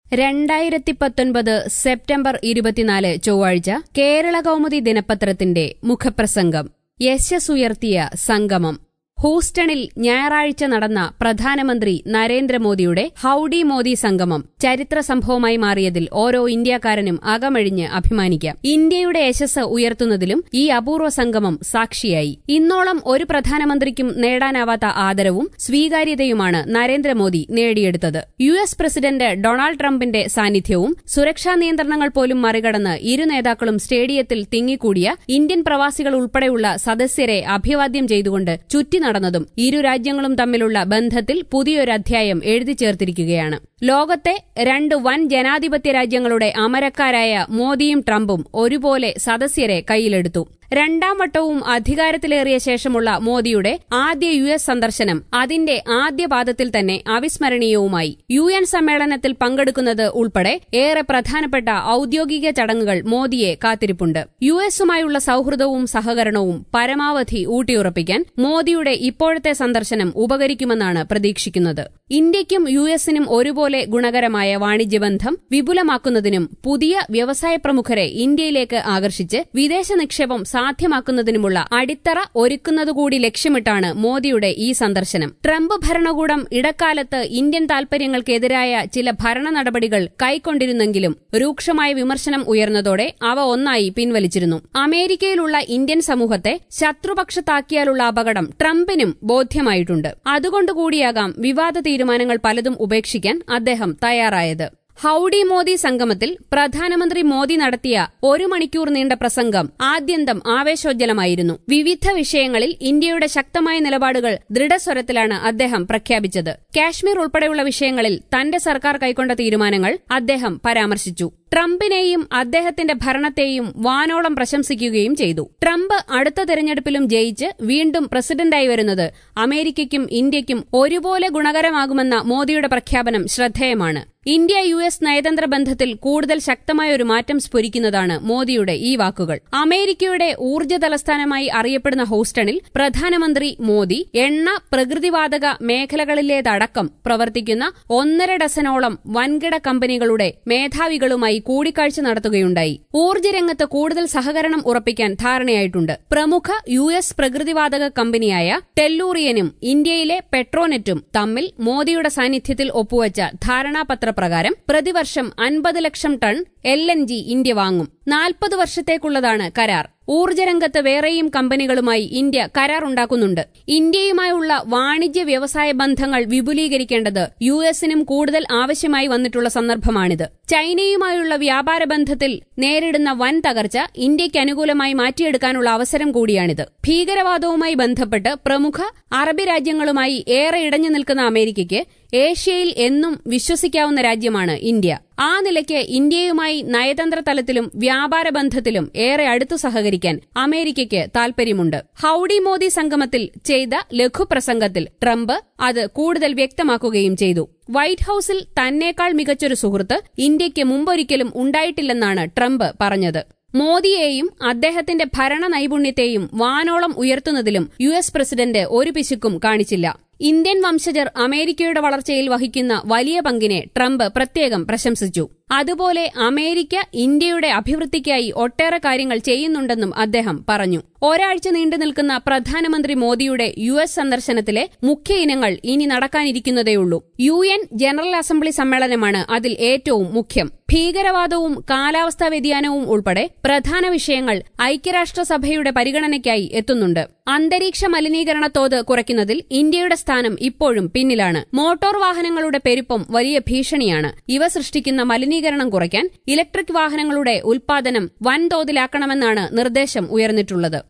2019 September 24 ചൊവ്വാഴ്ച കേരള കൗമുദി ദിനപത്രത്തിന്റെ മുഖപ്രസംഗം യശസ്സുയർത്തിയ സംഗമം. ഹൂസ്റ്റണിൽ ഞായറാഴ്ച നടന്ന പ്രധാനമന്ത്രി നരേന്ദ്രമോദിയുടെ ഹൌഡി മോദി സംഗമം ചരിത്ര സംഭവമായി മാറിയതിൽ ഓരോ ഇന്ത്യക്കാരനും അകമഴിഞ്ഞ് അഭിമാനിക്കാം. ഇന്ത്യയുടെ യശസ്സ് ഉയർത്തുന്നതിലും ഈ അപൂർവ സംഗമം സാക്ഷിയായി. ഇന്നോളം ഒരു പ്രധാനമന്ത്രിക്കും നേടാനാവാത്ത ആദരവും സ്വീകാര്യതയുമാണ് നരേന്ദ്രമോദി നേടിയെടുത്തത്. യുഎസ് പ്രസിഡന്റ് ഡൊണാൾഡ് ട്രംപിന്റെ സാന്നിധ്യവും സുരക്ഷാ നിയന്ത്രണങ്ങൾ പോലും മറികടന്ന് ഇരു നേതാക്കളും സ്റ്റേഡിയത്തിൽ തിങ്ങിക്കൂടിയ ഇന്ത്യൻ പ്രവാസികൾ ഉൾപ്പെടെയുള്ള സദസ്യരെ അഭിവാദ്യം ചെയ്തുകൊണ്ട് ചുറ്റി നടന്നതും ഇരു രാജ്യങ്ങളും തമ്മിലുള്ള ബന്ധത്തിൽ പുതിയൊരധ്യായം എഴുതിച്ചേർത്തിരിക്കുകയാണ്. ലോകത്തെ രണ്ട് വൻ ജനാധിപത്യ രാജ്യങ്ങളുടെ അമരക്കാരായ മോദിയും ട്രംപും ഒരുപോലെ സദസ്യരെ കൈയിലെടുത്തു. രണ്ടാം വട്ടവും അധികാരത്തിലേറിയ ശേഷമുള്ള മോദിയുടെ ആദ്യ യുഎസ് സന്ദർശനം അതിന്റെ ആദ്യ പാദത്തിൽ തന്നെ അവിസ്മരണീയവുമായി. യുഎൻ സമ്മേളനത്തിൽ പങ്കെടുക്കുന്നത് ഉൾപ്പെടെ ഏറെ പ്രധാനപ്പെട്ട ഔദ്യോഗിക ചടങ്ങുകൾ മോദിയെ കാത്തിരിപ്പുണ്ട്. യുഎസുമായുള്ള സൌഹൃദവും സഹകരണവും പരമാവധി ഊട്ടിയുറപ്പിക്കാൻ മോദിയുടെ ഇപ്പോഴത്തെ സന്ദർശനം ഉപകരിക്കുമെന്നാണ് പ്രതീക്ഷിക്കുന്നത്. ഇന്ത്യയ്ക്കും യുഎസിനും ഒരുപോലെ ഗുണകരമായ വാണിജ്യബന്ധം വിപുലമാക്കുന്നതിനും പുതിയ വ്യവസായ പ്രമുഖരെ ഇന്ത്യയിലേക്ക് ആകർഷിച്ച് വിദേശ നിക്ഷേപം സാധ്യമാക്കുന്നതിനുമുള്ള അടിത്തറ ഒരുക്കുന്നതുകൂടി ലക്ഷ്യമിട്ടാണ് മോദിയുടെ ഈ സന്ദർശനം. ട്രംപ് ഭരണകൂടം ഇടക്കാലത്ത് ഇന്ത്യൻ താൽപര്യങ്ങൾക്കെതിരായ ചില ഭരണ നടപടികൾ കൈക്കൊണ്ടിരുന്നെങ്കിലും രൂക്ഷമായ വിമർശനം ഉയർന്നതോടെ അവ ഒന്നായി പിൻവലിച്ചിരുന്നു. അമേരിക്കയിലുള്ള ഇന്ത്യൻ സമൂഹത്തെ ശത്രുപക്ഷത്താക്കിയാലുള്ള അപകടം ട്രംപിനും ബോധ്യമായിട്ടുണ്ട്. അതുകൊണ്ടുകൂടിയാകാം വിവാദ തീരുമാനങ്ങൾ പലതും ഉപേക്ഷിക്കാൻ അദ്ദേഹം തയ്യാറായത്. ഹൌഡി മോദി സംഗമത്തിൽ പ്രധാനമന്ത്രി മോദി നടത്തിയ 1 മണിക്കൂർ നീണ്ട പ്രസംഗം ആദ്യന്തം ആവേശോജ്ജലമായിരുന്നു. വിവിധ വിഷയങ്ങളിൽ ഇന്ത്യയുടെ ശക്തമായ നിലപാടുകൾ ദൃഢസ്വരത്തിലാണ് അദ്ദേഹം പ്രഖ്യാപിച്ചത്. കാശ്മീർ ഉൾപ്പെടെയുള്ള വിഷയങ്ങളിൽ തന്റെ സർക്കാർ കൈക്കൊണ്ട തീരുമാനങ്ങൾ അദ്ദേഹം പരാമർശിച്ചു. ട്രംപിനെയും അദ്ദേഹത്തിന്റെ ഭരണത്തെയും വാനോളം പ്രശംസിക്കുകയും ചെയ്തു. ട്രംപ് അടുത്ത തെരഞ്ഞെടുപ്പിലും ജയിച്ച് വീണ്ടും പ്രസിഡന്റായി വരുന്നത് അമേരിക്കയ്ക്കും ഇന്ത്യയ്ക്കും ഒരുപോലെ ഗുണകരമാകുമെന്ന മോദിയുടെ പ്രഖ്യാപനം ശ്രദ്ധേയമാണ്. ഇന്ത്യ യുഎസ് നയതന്ത്ര ബന്ധത്തിൽ കൂടുതൽ ശക്തമായ ഒരു മാറ്റം സ്ഫുരിക്കുന്നതാണ് മോദിയുടെ ഈ വാക്കുകൾ. അമേരിക്കയുടെ ഊർജ്ജ തലസ്ഥാനമായി അറിയപ്പെടുന്ന ഹൂസ്റ്റണിൽ പ്രധാനമന്ത്രി മോദി എണ്ണ, പ്രകൃതിവാതക മേഖലകളിലേതടക്കം പ്രവർത്തിക്കുന്ന 1.5 ഡസനോളം വൻകിട കമ്പനികളുടെ മേധാവികളുമായി കൂടിക്കാഴ്ച നടത്തുകയുണ്ടായി. ഊർജ്ജരംഗത്ത് കൂടുതൽ സഹകരണം ഉറപ്പിക്കാൻ ധാരണയായിട്ടുണ്ട്. പ്രമുഖ യുഎസ് പ്രകൃതിവാതക കമ്പനിയായ ടെല്ലൂറിയനും ഇന്ത്യയിലെ പെട്രോനെറ്റും തമ്മിൽ മോദിയുടെ സാന്നിധ്യത്തിൽ ഒപ്പുവച്ച ധാരണാപത്രപ്രകാരം പ്രതിവർഷം 50 ലക്ഷം ടൺ LNG ഇന്ത്യ വാങ്ങും. 40 വർഷത്തേക്കുള്ളതാണ് കരാർ. ഊർജ്ജരംഗത്ത് വേറെയും കമ്പനികളുമായി ഇന്ത്യ കരാർ ഉണ്ടാക്കുന്നുണ്ട്. ഇന്ത്യയുമായുള്ള വാണിജ്യ വ്യവസായ ബന്ധങ്ങൾ വിപുലീകരിക്കേണ്ടത് യുഎസിനും കൂടുതൽ ആവശ്യമായി വന്നിട്ടുള്ള സന്ദർഭമാണിത്. ചൈനയുമായുള്ള വ്യാപാര ബന്ധത്തിൽ നേരിടുന്ന വൻ തകർച്ച ഇന്ത്യയ്ക്ക് അനുകൂലമായി മാറ്റിയെടുക്കാനുള്ള അവസരം കൂടിയാണിത്. ഭീകരവാദവുമായി ബന്ധപ്പെട്ട് പ്രമുഖ അറബി രാജ്യങ്ങളുമായി ഏറെ ഇടഞ്ഞു നിൽക്കുന്ന അമേരിക്കയ്ക്ക് ഏഷ്യയിൽ എന്നും വിശ്വസിക്കാവുന്ന രാജ്യമാണ് ഇന്ത്യ. ആ നിലയ്ക്ക് ഇന്ത്യയുമായി നയതന്ത്ര തലത്തിലും വ്യാപാര ബന്ധത്തിലും ഏറെ അടുത്തു സഹകരിക്കാൻ അമേരിക്കയ്ക്ക് താൽപര്യമുണ്ട്. ഹൌഡി മോദി സംഗമത്തിൽ ചെയ്ത ലഘുപ്രസംഗത്തിൽ ട്രംപ് അത് കൂടുതൽ വ്യക്തമാക്കുകയും ചെയ്തു. വൈറ്റ് ഹൌസിൽ തന്നേക്കാൾ മികച്ചൊരു സുഹൃത്ത് ഇന്ത്യയ്ക്ക് മുമ്പൊരിക്കലും ഉണ്ടായിട്ടില്ലെന്നാണ് ട്രംപ് പറഞ്ഞത്. മോദിയെയും അദ്ദേഹത്തിന്റെ ഭരണ നൈപുണ്യത്തെയും വാനോളം ഉയർത്തുന്നതിലും യുഎസ് പ്രസിഡന്റ് ഒരു പിശുക്കും കാണിച്ചില്ല. ഇന്ത്യൻ വംശജർ അമേരിക്കയുടെ വളർച്ചയിൽ വഹിക്കുന്ന വലിയ പങ്കിനെ ട്രംപ് പ്രത്യേകം പ്രശംസിച്ചു. അതുപോലെ അമേരിക്ക ഇന്ത്യയുടെ അഭിവൃദ്ധിക്കായി ഒട്ടേറെ കാര്യങ്ങൾ ചെയ്യുന്നുണ്ടെന്നും അദ്ദേഹം പറഞ്ഞു. ഒരാഴ്ച നീണ്ടുനിൽക്കുന്ന പ്രധാനമന്ത്രി മോദിയുടെ യുഎസ് സന്ദർശനത്തിലെ മുഖ്യ ഇനങ്ങൾ ഇനി നടക്കാനിരിക്കുന്നതേയുള്ളൂ. യുഎൻ ജനറൽ അസംബ്ലി സമ്മേളനമാണ് അതിൽ ഏറ്റവും മുഖ്യം. ഭീകരവാദവും കാലാവസ്ഥാ വ്യതിയാനവും ഉൾപ്പെടെ പ്രധാന വിഷയങ്ങൾ ഐക്യരാഷ്ട്രസഭയുടെ പരിഗണനയ്ക്കായി എത്തുന്നുണ്ട്. അന്തരീക്ഷ മലിനീകരണ തോത് കുറയ്ക്കുന്നതിൽ ഇന്ത്യയുടെ സ്ഥാനം ഇപ്പോഴും പിന്നിലാണ്. മോട്ടോർ വാഹനങ്ങളുടെ പെരുപ്പം വലിയ ഭീഷണിയാണ്. ഇവ സൃഷ്ടിക്കുന്ന മലിനീകരണം കുറയ്ക്കാൻ ഇലക്ട്രിക് വാഹനങ്ങളുടെ ഉൽപാദനം വൻതോതിലാക്കണമെന്നാണ് നിർദ്ദേശം ഉയർന്നിട്ടുള്ളത്.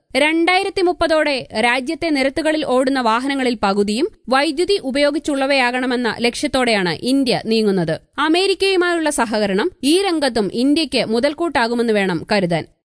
2030ഓടെ രാജ്യത്തെ നിരത്തുകളിൽ ഓടുന്ന വാഹനങ്ങളിൽ പകുതിയും വൈദ്യുതി ഉപയോഗിച്ചുള്ളവയാകണമെന്ന ലക്ഷ്യത്തോടെയാണ് ഇന്ത്യ നീങ്ങുന്നത്. അമേരിക്കയുമായുള്ള സഹകരണം ഈ രംഗത്തും ഇന്ത്യയ്ക്ക് മുതൽക്കൂട്ടാകുമെന്ന് വേണം കരുതാൻ.